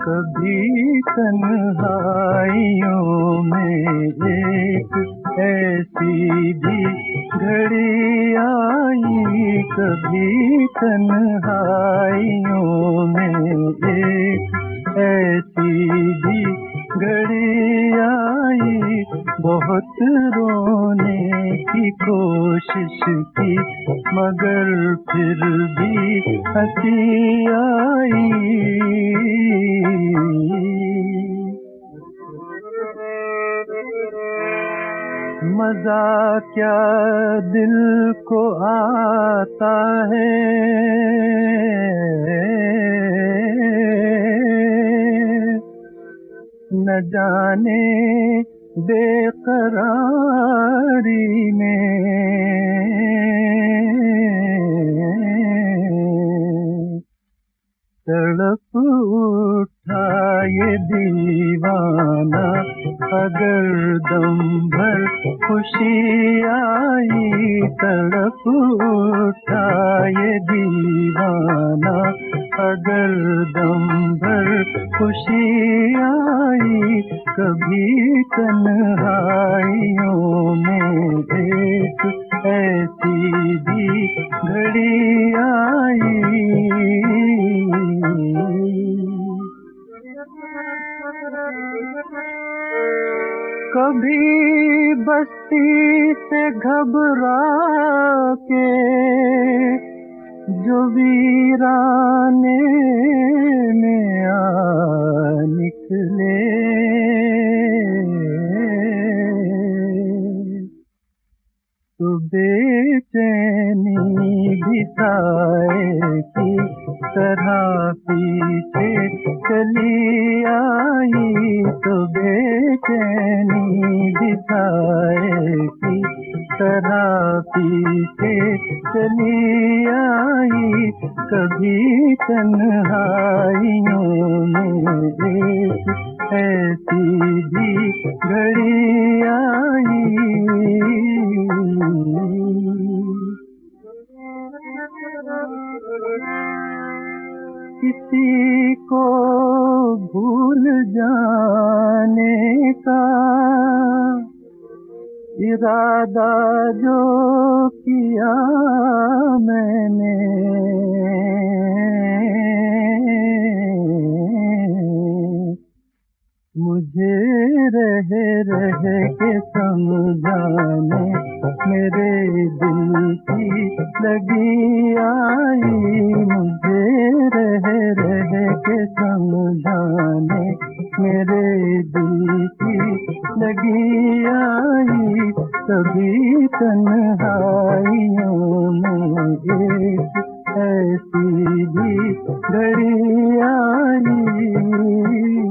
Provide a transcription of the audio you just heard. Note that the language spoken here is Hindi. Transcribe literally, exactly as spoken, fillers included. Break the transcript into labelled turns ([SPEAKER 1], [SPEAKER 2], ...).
[SPEAKER 1] कभी तन्हाइयों में एक ऐसी भी घड़ी आई, कभी तन्हाइयों में एक ऐसी भी घड़ी आई। बहुत रोने की कोशिश की मगर फिर भी हंसी आई। मजा क्या दिल को आता है, न जाने बेकरारी में। तड़प उठा ये दीवाना अगर दम भर खुशी आई। तड़प उठा ये दीवाना अगर दम भर खुशी आई। कभी तन्हाइयों में एक ऐसी भी घड़ी आई। कभी बस्ती से घबरा के जो वीराने में आ निकले, तो बेचैनी बिताए की तरह पीछे चली आई। तो बेचैनी बिताए की तरह पीछे चली आई। कभी तन्हाइयों में एक ऐसी भी घड़ी आई। किसी को भूल जाने का इरादा जो किया मैंने, मुझे रह रह के समझाने मेरे दिल की लगी आई। मुझे रह रह के समझाने मेरे दिल की लगी आई। कभी तन्हाइयों में एक ऐसी भी घड़ी आई।